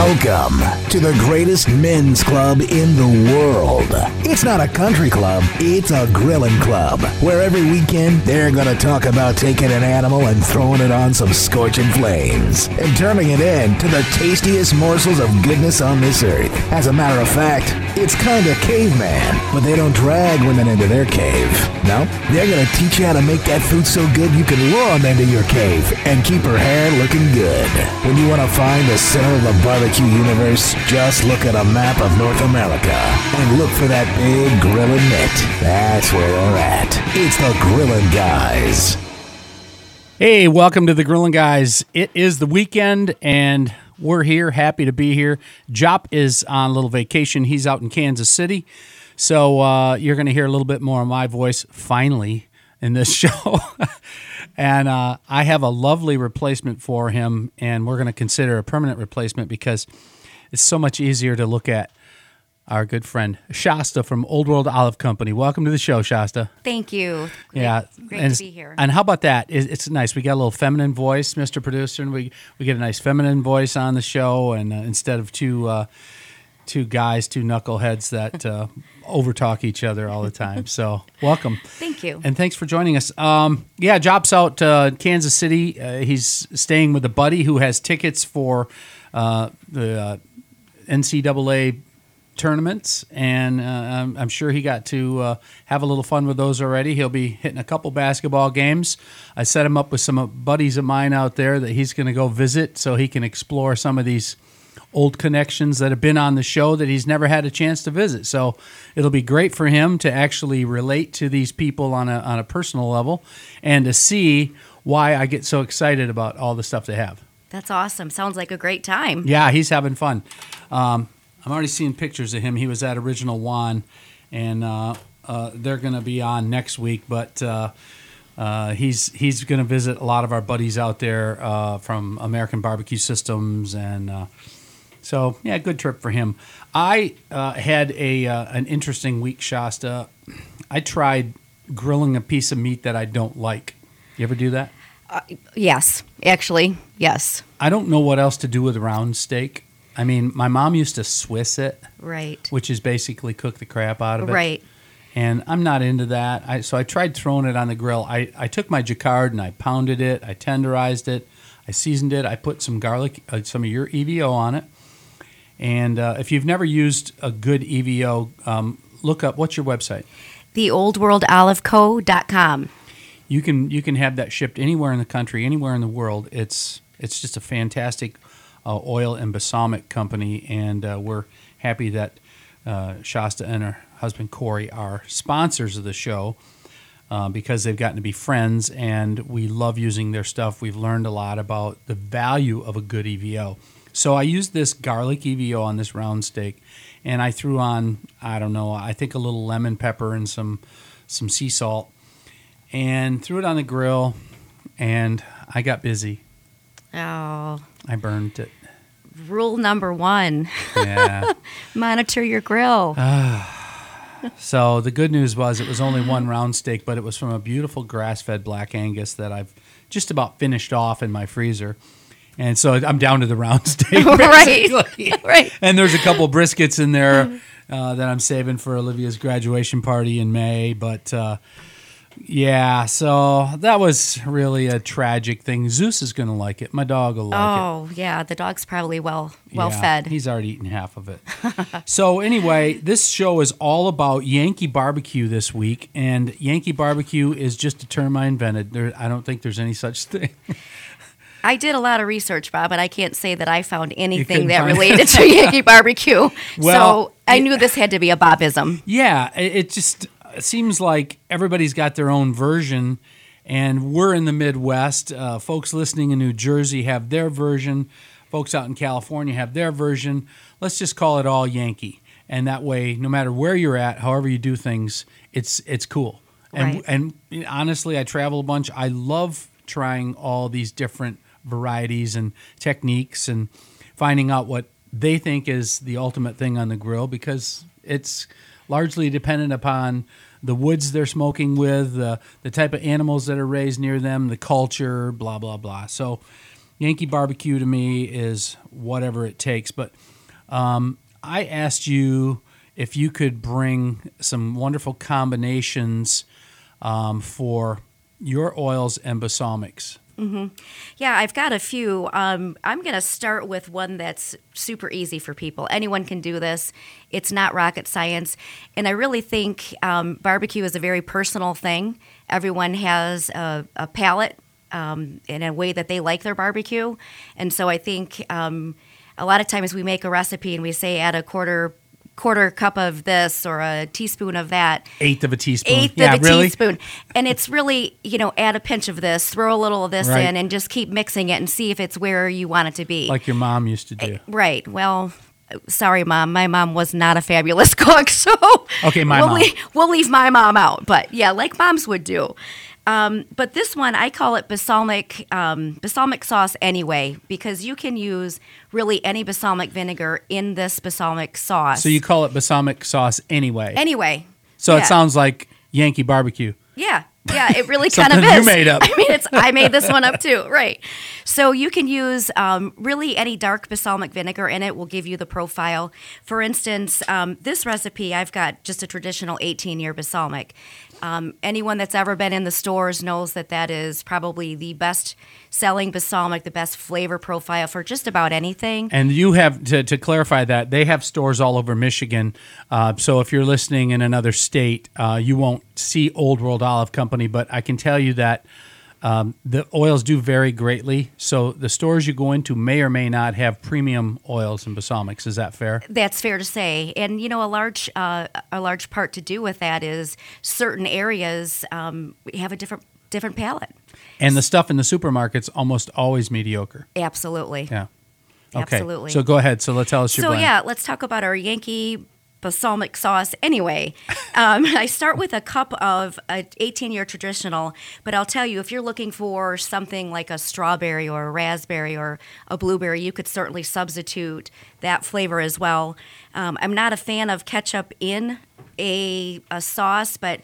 Welcome to the greatest men's club in the world. It's not a country club, it's a grilling club, where every weekend they're going to talk about taking an animal and throwing it on some scorching flames and turning it into the tastiest morsels of goodness on this earth. As a matter of fact, it's kind of caveman, but they don't drag women into their cave. No, they're going to teach you how to make that food so good you can lure them into your cave and keep her hair looking good. When you want to find the center of the barbecue universe, just look at a map of North America and look for that big grilling mitt. That's where they're at. It's the Grillin' Guys. Hey, welcome to the Grillin' Guys. It is the weekend, and we're here, happy to be here. Jop is on a little vacation. He's out in Kansas City, so you're going to hear a little bit more of my voice, finally, in this show. And I have a lovely replacement for him, and we're going to consider a permanent replacement because it's so much easier to look at our good friend Shasta from Old World Olive Company. Welcome to the show, Shasta. Thank you. Great to be here. And how about that? It's nice. We got a little feminine voice, Mr. Producer, and we get a nice feminine voice on the show, and instead of two guys, two knuckleheads that overtalk each other all the time. So welcome. Thank you. And thanks for joining us. Jop's out Kansas City. He's staying with a buddy who has tickets for the NCAA tournaments, and I'm sure he got to have a little fun with those already. He'll be hitting a couple basketball games. I set him up with some buddies of mine out there that he's going to go visit so he can explore some of these old connections that have been on the show that he's never had a chance to visit. So it'll be great for him to actually relate to these people on a personal level and to see why I get so excited about all the stuff they have. That's awesome. Sounds like a great time. Yeah, he's having fun. I'm already seeing pictures of him. He was at Original Juan, and they're going to be on next week, but he's going to visit a lot of our buddies out there from American Barbecue Systems, and so, yeah, good trip for him. I had an interesting week, Shasta. I tried grilling a piece of meat that I don't like. You ever do that? Yes, actually, yes. I don't know what else to do with round steak. I mean, my mom used to Swiss it. Right. Which is basically cook the crap out of it. Right. And I'm not into that. So I tried throwing it on the grill. I took my Jacquard and I pounded it. I tenderized it. I seasoned it. I put some garlic, some of your EVO on it. And if you've never used a good EVO, look up, what's your website? TheOldWorldOliveCo.com. You can have that shipped anywhere in the country, anywhere in the world. It's just a fantastic oil and balsamic company, and we're happy that Shasta and her husband Corey are sponsors of the show because they've gotten to be friends, and we love using their stuff. We've learned a lot about the value of a good EVO. So I used this garlic EVO on this round steak, and I threw on, I don't know, I think a little lemon pepper and some sea salt, and threw it on the grill, and I got busy. Oh. I burned it. Rule number 1. Yeah. Monitor your grill. So the good news was it was only one round steak, but it was from a beautiful grass-fed Black Angus that I've just about finished off in my freezer. And so I'm down to the round steak, basically. Right. And there's a couple briskets in there that I'm saving for Olivia's graduation party in May. But, yeah, so that was really a tragic thing. Zeus is going to like it. My dog will like it. Oh, yeah, the dog's probably well fed. He's already eaten half of it. So anyway, this show is all about Yankee barbecue this week. And Yankee barbecue is just a term I invented. I don't think there's any such thing. I did a lot of research, Bob, but I can't say that I found anything that related to Yankee barbecue. Well, so I knew this had to be a Bobism. Yeah, it just seems like everybody's got their own version, and we're in the Midwest. Folks listening in New Jersey have their version. Folks out in California have their version. Let's just call it all Yankee. And that way, no matter where you're at, however you do things, it's cool. Right. And honestly, I travel a bunch. I love trying all these different varieties and techniques and finding out what they think is the ultimate thing on the grill, because it's largely dependent upon the woods they're smoking with, the type of animals that are raised near them, the culture, blah, blah, blah. So Yankee barbecue to me is whatever it takes. But I asked you if you could bring some wonderful combinations for your oils and balsamics. Yeah, I've got a few. I'm going to start with one that's super easy for people. Anyone can do this. It's not rocket science. And I really think barbecue is a very personal thing. Everyone has a palate in a way that they like their barbecue. And so I think a lot of times we make a recipe and we say add a quarter cup of this or a teaspoon of that. Eighth of a teaspoon. Eighth teaspoon. And it's really, add a pinch of this, throw a little of this in, and just keep mixing it and see if it's where you want it to be. Like your mom used to do. Right. Well, sorry, Mom. My mom was not a fabulous cook, so okay, we'll leave my mom out. But yeah, like moms would do. But this one, I call it balsamic sauce anyway, because you can use really any balsamic vinegar in this balsamic sauce. So you call it balsamic sauce anyway? Anyway. So it sounds like Yankee barbecue. Yeah, it really kind of is. You made up. I mean, I made this one up too, right? So you can use really any dark balsamic vinegar in it will give you the profile. For instance, this recipe, I've got just a traditional 18-year balsamic. Anyone that's ever been in the stores knows that is probably the best selling balsamic, the best flavor profile for just about anything. And you have, to clarify that, they have stores all over Michigan. So if you're listening in another state, you won't see Old World Olive Company, but I can tell you that the oils do vary greatly. So the stores you go into may or may not have premium oils and balsamics. Is that fair? That's fair to say. And, a large part to do with that is certain areas have a different palate. And the stuff in the supermarket's almost always mediocre. Absolutely. Yeah. Okay. Absolutely. So go ahead. So tell us your blend. So yeah, let's talk about our Yankee balsamic sauce anyway. I start with a cup of a 18-year traditional, but I'll tell you, if you're looking for something like a strawberry or a raspberry or a blueberry, you could certainly substitute that flavor as well. I'm not a fan of ketchup in a sauce, but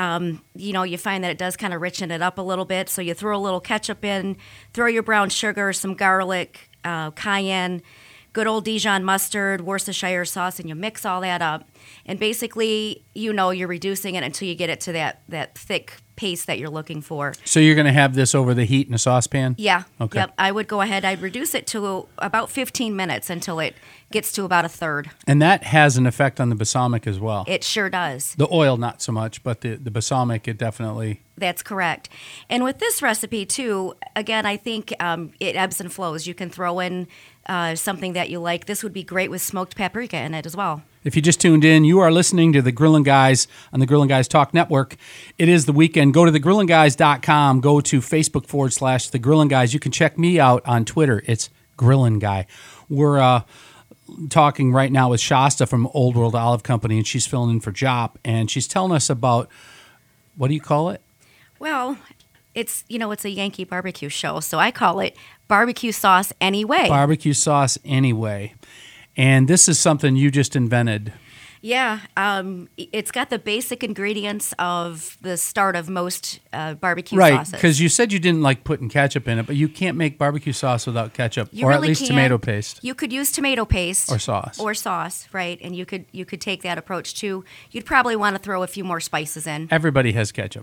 you find that it does kind of richen it up a little bit. So you throw a little ketchup in, throw your brown sugar, some garlic, cayenne, good old Dijon mustard, Worcestershire sauce, and you mix all that up. And basically, you're reducing it until you get it to that thick paste that you're looking for. So you're going to have this over the heat in a saucepan? Yeah. Okay. Yep. I would go ahead. I'd reduce it to about 15 minutes until it gets to about a third. And that has an effect on the balsamic as well. It sure does. The oil, not so much, but the balsamic, it definitely... That's correct. And with this recipe, too, again, I think it ebbs and flows. You can throw in something that you like. This would be great with smoked paprika in it as well. If you just tuned in, you are listening to The Grillin' Guys on the Grillin' Guys Talk Network. It is the weekend. Go to thegrillinguys.com. Go to Facebook /The Grillin' Guys. You can check me out on Twitter. It's Grillin' Guy. We're talking right now with Shasta from Old World Olive Company, and she's filling in for Jop, and she's telling us about, what do you call it? Well, it's a Yankee barbecue show, so I call it barbecue sauce anyway. Barbecue sauce anyway. And this is something you just invented. Yeah, it's got the basic ingredients of the start of most barbecue sauces. Right, because you said you didn't like putting ketchup in it, but you can't make barbecue sauce without ketchup, you or really at least can't. Tomato paste. You could use tomato paste or sauce. Or sauce, right? And you could take that approach too. You'd probably want to throw a few more spices in. Everybody has ketchup.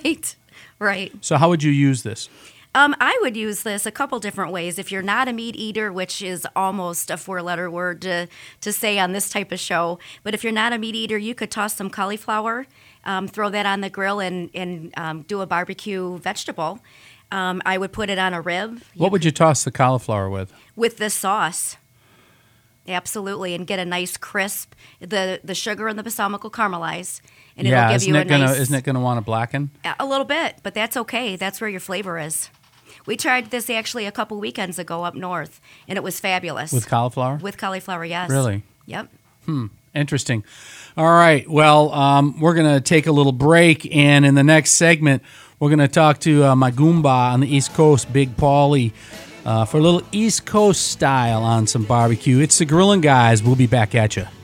Right. So how would you use this? I would use this a couple different ways. If you're not a meat eater, which is almost a four-letter word to say on this type of show, but if you're not a meat eater, you could toss some cauliflower, throw that on the grill, and do a barbecue vegetable. I would put it on a rib. What would you toss the cauliflower with? With this sauce. Absolutely, and get a nice crisp. The sugar and the balsamic will caramelize, and it'll give you a nice... Isn't it going to want to blacken? A little bit, but that's okay. That's where your flavor is. We tried this actually a couple weekends ago up north, and it was fabulous. With cauliflower? With cauliflower, yes. Really? Yep. Interesting. All right. Well, we're going to take a little break, and in the next segment, we're going to talk to my Goomba on the East Coast, Big Paulie, for a little East Coast style on some barbecue. It's the Grillin' Guys. We'll be back at you.